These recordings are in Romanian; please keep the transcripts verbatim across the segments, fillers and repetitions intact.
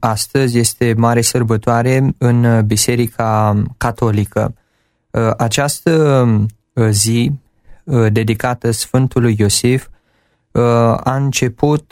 astăzi este mare sărbătoare în Biserica Catolică. Această zi dedicată Sfântului Iosif a început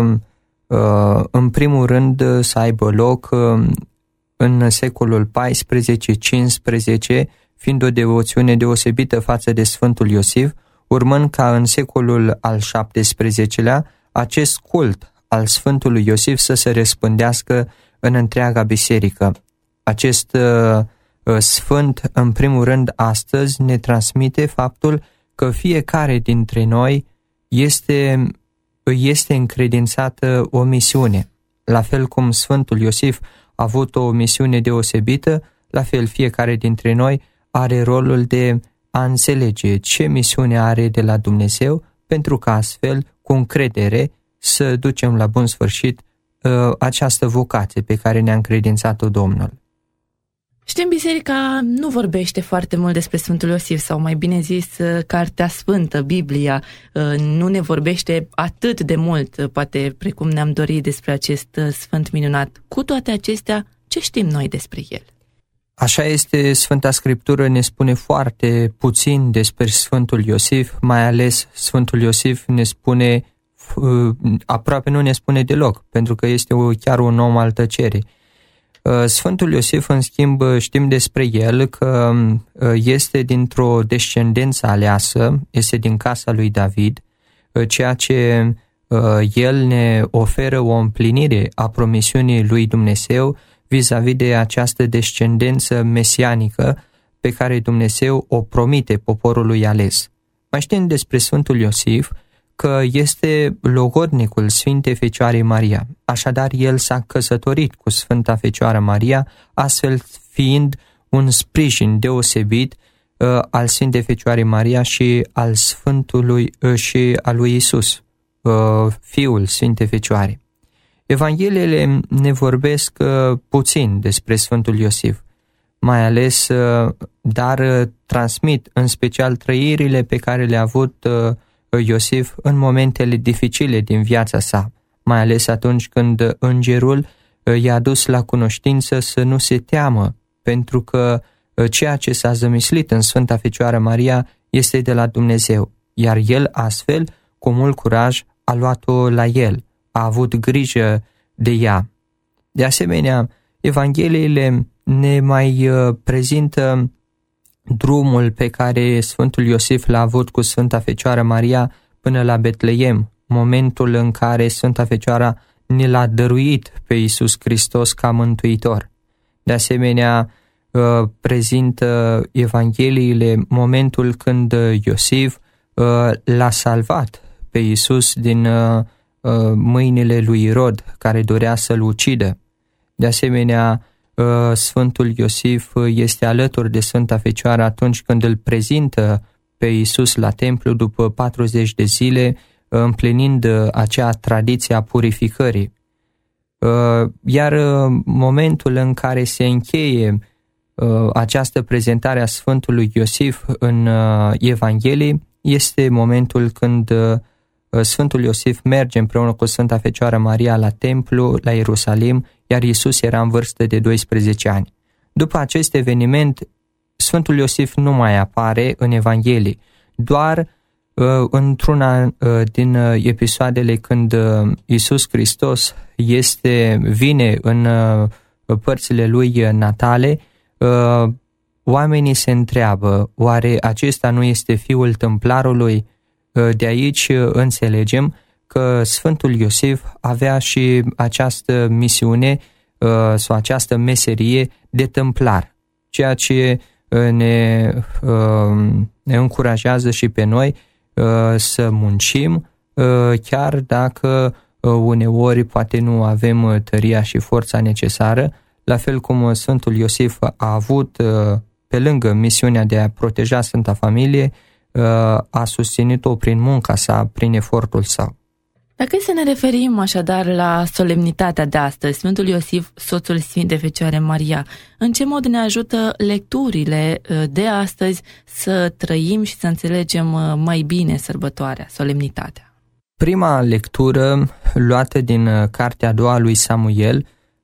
în primul rând să aibă loc în secolul paisprezece cincisprezece, fiind o devoțiune deosebită față de Sfântul Iosif, urmând ca în secolul al șaptesprezecelea acest cult al Sfântului Iosif să se răspândească în întreaga biserică. Acest uh, sfânt, în primul rând, astăzi ne transmite faptul că fiecare dintre noi este, este încredințată o misiune. La fel cum Sfântul Iosif a avut o misiune deosebită, la fel fiecare dintre noi are rolul de a înțelege ce misiune are de la Dumnezeu, pentru că astfel, cu încredere, să ducem la bun sfârșit uh, această vocație pe care ne-a încredințat-o Domnul. Știm, biserica nu vorbește foarte mult despre Sfântul Iosif, sau mai bine zis, Cartea Sfântă, Biblia, nu ne vorbește atât de mult, poate precum ne-am dorit, despre acest sfânt minunat. Cu toate acestea, ce știm noi despre el? Așa este, Sfânta Scriptură ne spune foarte puțin despre Sfântul Iosif, mai ales Sfântul Iosif ne spune, aproape nu ne spune deloc, pentru că este chiar un om al tăcerii. Sfântul Iosif, în schimb, știm despre el că este dintr-o descendență aleasă, este din casa lui David, ceea ce el ne oferă o împlinire a promisiunii lui Dumnezeu vis-a-vis de această descendență mesianică pe care Dumnezeu o promite poporului ales. Mai știm despre Sfântul Iosif că este logodnicul Sfintei Fecioarei Maria. Așadar, el s-a căsătorit cu Sfânta Fecioară Maria, astfel fiind un sprijin deosebit uh, al Sfintei Fecioarei Maria și al Sfântului uh, și al lui Isus, uh, Fiul Sfintei Fecioare. Evangheliile ne vorbesc uh, puțin despre Sfântul Iosif, mai ales, uh, dar uh, transmit în special trăirile pe care le-a avut uh, Iosif în momentele dificile din viața sa, mai ales atunci când îngerul i-a dus la cunoștință să nu se teamă, pentru că ceea ce s-a zămislit în Sfânta Fecioară Maria este de la Dumnezeu, iar el astfel, cu mult curaj, a luat-o la el, a avut grijă de ea. De asemenea, Evangheliile ne mai prezintă drumul pe care Sfântul Iosif l-a avut cu Sfânta Fecioară Maria până la Betleem, momentul în care Sfânta Fecioară ne l-a dăruit pe Iisus Hristos ca mântuitor. De asemenea, prezintă Evangheliile momentul când Iosif l-a salvat pe Iisus din mâinile lui Irod, care dorea să-l ucidă. De asemenea, Sfântul Iosif este alături de Sfânta Fecioară atunci când îl prezintă pe Iisus la templu după patruzeci de zile, împlinind acea tradiție a purificării. Iar momentul în care se încheie această prezentare a Sfântului Iosif în Evanghelii este momentul când Sfântul Iosif merge împreună cu Sfânta Fecioară Maria la templu, la Ierusalim, iar Iisus era în vârstă de doisprezece ani. După acest eveniment, Sfântul Iosif nu mai apare în Evanghelii, doar uh, într-una uh, din uh, episoadele când uh, Iisus Hristos este, vine în uh, părțile lui natale, uh, oamenii se întreabă, oare acesta nu este fiul tâmplarului? Uh, de aici uh, înțelegem că Sfântul Iosif avea și această misiune uh, sau această meserie de tâmplar, ceea ce uh, ne, uh, ne încurajează și pe noi uh, să muncim, uh, chiar dacă uh, uneori poate nu avem tăria și forța necesară, la fel cum Sfântul Iosif a avut, uh, pe lângă misiunea de a proteja Sfânta Familie, uh, a susținut-o prin munca sa, prin efortul său. Dacă să ne referim așadar la solemnitatea de astăzi, Sfântul Iosif, soțul Sfintei Fecioare Maria, în ce mod ne ajută lecturile de astăzi să trăim și să înțelegem mai bine sărbătoarea, solemnitatea? Prima lectură luată din cartea a doua lui Samuel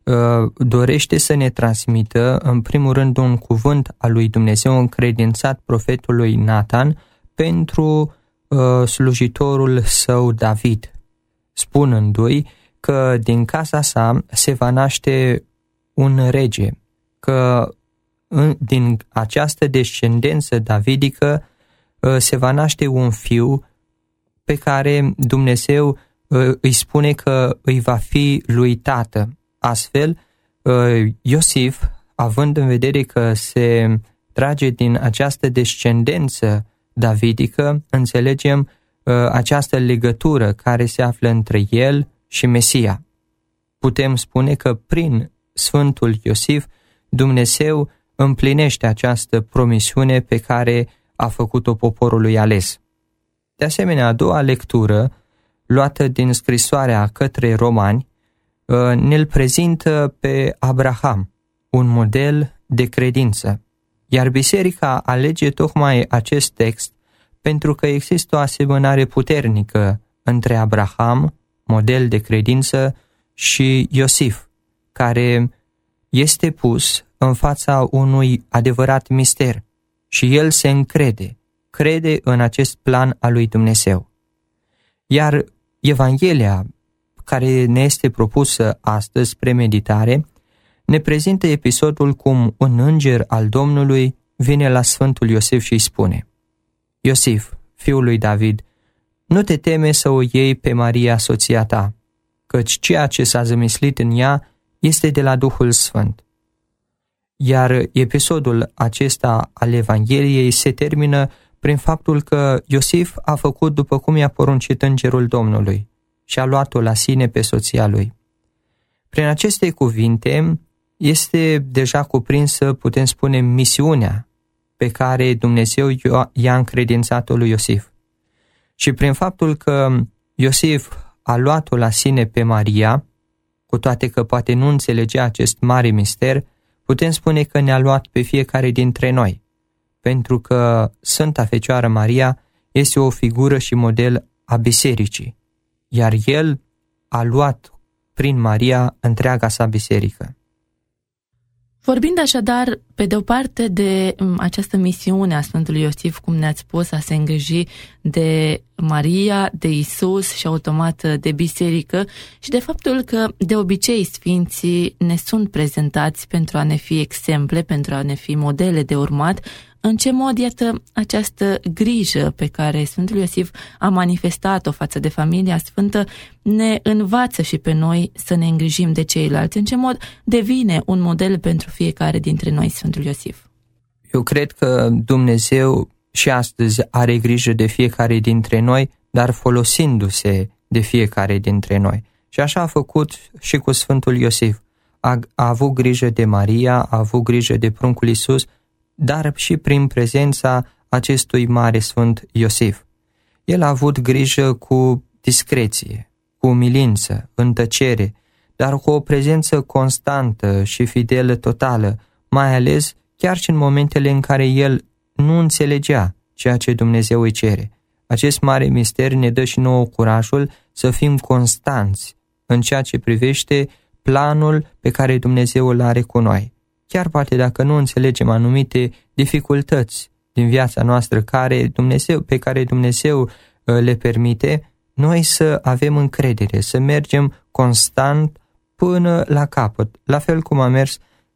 dorește să ne transmită, în primul rând, un cuvânt al lui Dumnezeu încredințat profetului Natan pentru slujitorul său David, spunându-i că din casa sa se va naște un rege, că din această descendență davidică se va naște un fiu pe care Dumnezeu îi spune că îi va fi lui tată. Astfel, Iosif, având în vedere că se trage din această descendență davidică, înțelegem această legătură care se află între el și Mesia. Putem spune că prin Sfântul Iosif Dumnezeu împlinește această promisiune pe care a făcut-o poporului ales. De asemenea, a doua lectură, luată din scrisoarea către Romani, ne-l prezintă pe Abraham, un model de credință. Iar biserica alege tocmai acest text pentru că există o asemănare puternică între Abraham, model de credință, și Iosif, care este pus în fața unui adevărat mister și el se încrede, crede în acest plan al lui Dumnezeu. Iar Evanghelia, care ne este propusă astăzi spre meditare, ne prezintă episodul cum un înger al Domnului vine la Sfântul Iosif și îi spune: Iosif, fiul lui David, nu te teme să o iei pe Maria, soția ta, căci ceea ce s-a zămislit în ea este de la Duhul Sfânt. Iar episodul acesta al Evangheliei se termină prin faptul că Iosif a făcut după cum i-a poruncit îngerul Domnului și a luat-o la sine pe soția lui. Prin aceste cuvinte este deja cuprinsă, putem spune, misiunea pe care Dumnezeu i-a încredințat-o lui Iosif. Și prin faptul că Iosif a luat-o la sine pe Maria, cu toate că poate nu înțelegea acest mare mister, putem spune că ne-a luat pe fiecare dintre noi, pentru că Sfânta Fecioară Maria este o figură și model a bisericii, iar El a luat prin Maria întreaga sa biserică. Vorbind așadar, pe de o parte, de această misiune a Sfântului Iosif, cum ne-ați spus, a se îngriji de Maria, de Isus și automat de biserică, și de faptul că de obicei sfinții ne sunt prezentați pentru a ne fi exemple, pentru a ne fi modele de urmat, în ce mod, iată, această grijă pe care Sfântul Iosif a manifestat-o față de familia sfântă ne învață și pe noi să ne îngrijim de ceilalți, în ce mod devine un model pentru fiecare dintre noi Sfântul Iosif. Eu cred că Dumnezeu și astăzi are grijă de fiecare dintre noi, dar folosindu-se de fiecare dintre noi. Și așa a făcut și cu Sfântul Iosif. A, a avut grijă de Maria, a avut grijă de pruncul Iisus, dar și prin prezența acestui mare Sfânt Iosif. El a avut grijă cu discreție, cu umilință, în tăcere, dar cu o prezență constantă și fidelă totală, mai ales chiar și în momentele în care el nu înțelegea ceea ce Dumnezeu îi cere. Acest mare mister ne dă și nouă curajul să fim constanți în ceea ce privește planul pe care Dumnezeu îl are cu noi. Chiar poate dacă nu înțelegem anumite dificultăți din viața noastră care Dumnezeu, pe care Dumnezeu le permite, noi să avem încredere, să mergem constant până la capăt, la fel cum a mers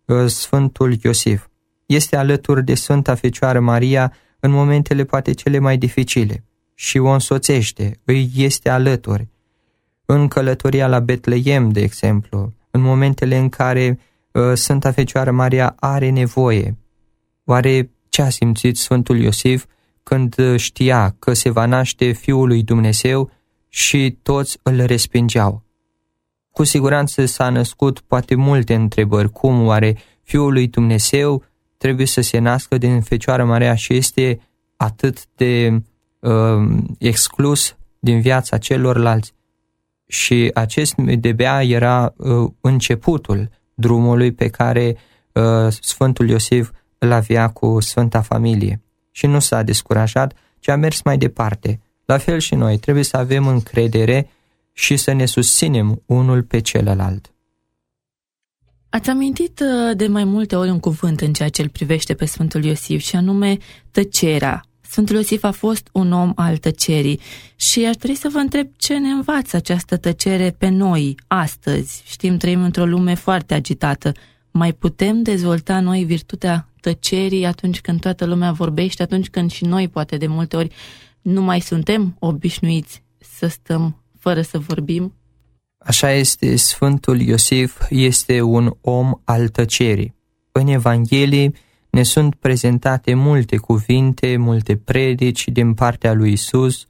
Sfântul Iosif. Este alături de Sfânta Fecioară Maria în momentele poate cele mai dificile și o însoțește, îi este alături. În călătoria la Betleem, de exemplu, în momentele în care uh, Sfânta Fecioară Maria are nevoie. Oare ce a simțit Sfântul Iosif când știa că se va naște Fiul lui Dumnezeu și toți îl respingeau? Cu siguranță s-a născut poate multe întrebări. Cum oare Fiul lui Dumnezeu trebuie să se nască din Fecioară Maria și este atât de uh, exclus din viața celorlalți? Și acest de-abia era uh, începutul drumului pe care uh, Sfântul Iosif îl avea cu Sfânta Familie. Și nu s-a descurajat, ci a mers mai departe. La fel și noi, trebuie să avem încredere și să ne susținem unul pe celălalt. Ați amintit de mai multe ori un cuvânt în ceea ce îl privește pe Sfântul Iosif, și anume tăcerea. Sfântul Iosif a fost un om al tăcerii și aș dori să vă întreb ce ne învață această tăcere pe noi astăzi. Știm, trăim într-o lume foarte agitată. Mai putem dezvolta noi virtutea tăcerii atunci când toată lumea vorbește, atunci când și noi, poate de multe ori, nu mai suntem obișnuiți să stăm fără să vorbim? Așa este, Sfântul Iosif este un om al tăcerii. În Evanghelie ne sunt prezentate multe cuvinte, multe predici din partea lui Isus.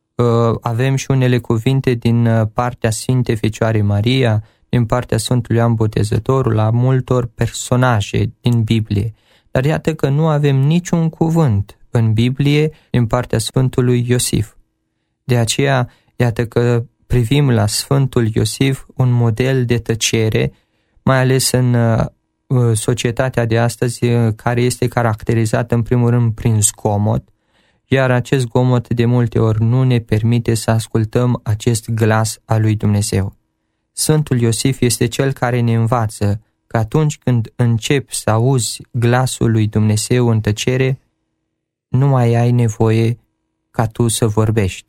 Avem și unele cuvinte din partea Sfintei Fecioare Maria, din partea Sfântului Ioan Botezătorul, la multor personaje din Biblie. Dar iată că nu avem niciun cuvânt în Biblie din partea Sfântului Iosif. De aceea, iată că privim la Sfântul Iosif un model de tăcere, mai ales în societatea de astăzi, care este caracterizată în primul rând prin zgomot, iar acest zgomot de multe ori nu ne permite să ascultăm acest glas al lui Dumnezeu. Sfântul Iosif este cel care ne învață că atunci când începi să auzi glasul lui Dumnezeu în tăcere, nu mai ai nevoie ca tu să vorbești.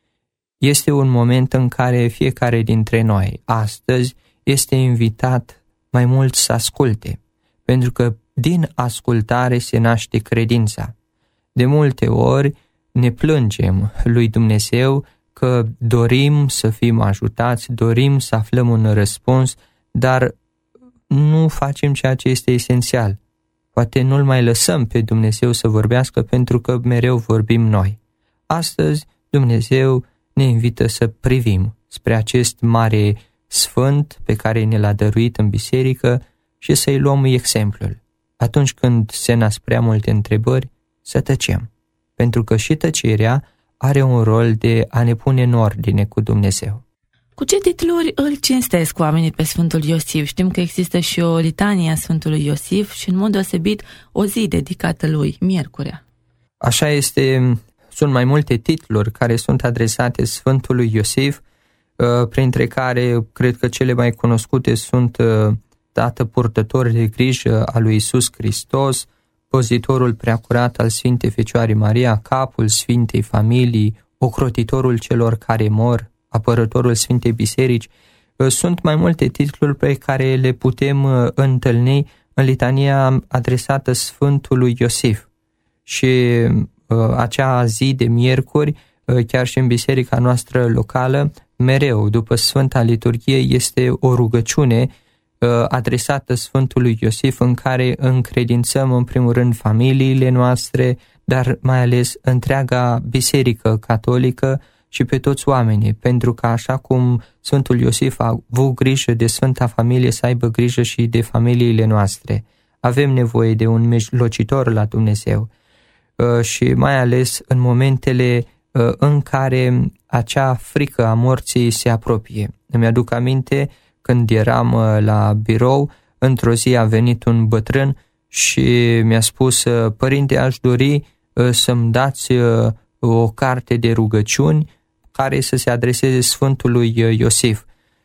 Este un moment în care fiecare dintre noi astăzi este invitat mai mult să asculte, pentru că din ascultare se naște credința. De multe ori ne plângem lui Dumnezeu că dorim să fim ajutați, dorim să aflăm un răspuns, dar nu facem ceea ce este esențial. Poate nu-L mai lăsăm pe Dumnezeu să vorbească pentru că mereu vorbim noi. Astăzi Dumnezeu ne invită să privim spre acest mare sfânt pe care ne l-a dăruit în biserică și să-i luăm exemplul. Atunci când se nasc prea multe întrebări, să tăcem, pentru că și tăcerea are un rol de a ne pune în ordine cu Dumnezeu. Cu ce titluri îl cinstesc oamenii pe Sfântul Iosif? Știm că există și o litanie a Sfântului Iosif și în mod deosebit o zi dedicată lui, Miercurea. Așa este, sunt mai multe titluri care sunt adresate Sfântului Iosif, printre care cred că cele mai cunoscute sunt Tată purtător de grijă al lui Iisus Hristos, Păzitorul preacurat al Sfintei Fecioare Maria, Capul Sfintei Familii, Ocrotitorul celor care mor, Apărătorul Sfintei Biserici. Sunt mai multe titluri pe care le putem întâlni în litania adresată Sfântului Iosif. Și acea zi de miercuri, chiar și în biserica noastră locală, mereu, după Sfânta Liturghie, este o rugăciune adresată Sfântului Iosif, în care încredințăm în primul rând familiile noastre, dar mai ales întreaga biserică catolică și pe toți oamenii, pentru că așa cum Sfântul Iosif a avut grijă de Sfânta Familie, să aibă grijă și de familiile noastre. Avem nevoie de un mijlocitor la Dumnezeu și mai ales în momentele în care acea frică a morții se apropie. Îmi aduc aminte când eram la birou, într-o zi a venit un bătrân și mi-a spus: părinte, aș dori să-mi dați o carte de rugăciuni care să se adreseze Sfântului Iosif.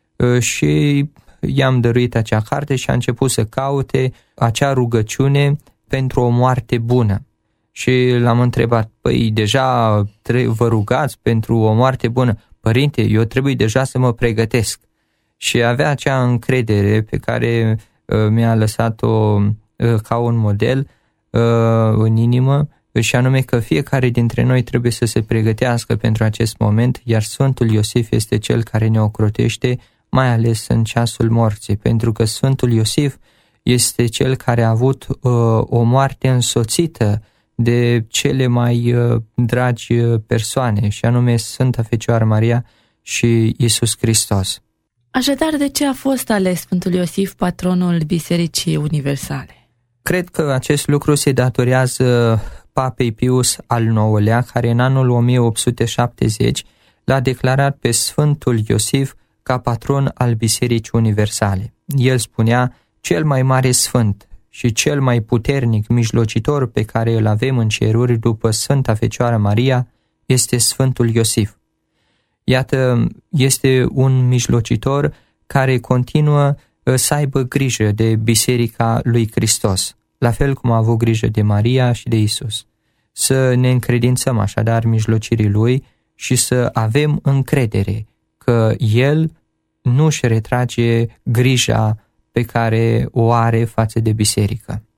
Și i-am dăruit acea carte și a început să caute acea rugăciune pentru o moarte bună. Și l-am întrebat: păi deja vă rugați pentru o moarte bună? Părinte, eu trebuie deja să mă pregătesc. Și avea acea încredere pe care uh, mi-a lăsat-o uh, ca un model uh, în inimă, și anume că fiecare dintre noi trebuie să se pregătească pentru acest moment, iar Sfântul Iosif este cel care ne ocrotește, mai ales în ceasul morții, pentru că Sfântul Iosif este cel care a avut uh, o moarte însoțită de cele mai uh, dragi persoane, și anume Sfânta Fecioară Maria și Iisus Hristos. Așadar, de ce a fost ales Sfântul Iosif patronul Bisericii Universale? Cred că acest lucru se datorează Papei Pius al nouălea, care în anul o mie opt sute șaptezeci l-a declarat pe Sfântul Iosif ca patron al Bisericii Universale. El spunea: cel mai mare sfânt și cel mai puternic mijlocitor pe care îl avem în ceruri după Sfânta Fecioară Maria este Sfântul Iosif. Iată, este un mijlocitor care continuă să aibă grijă de biserica lui Hristos, la fel cum a avut grijă de Maria și de Isus. Să ne încredințăm așadar mijlocirii lui și să avem încredere că el nu își retrage grija pe care o are față de biserică.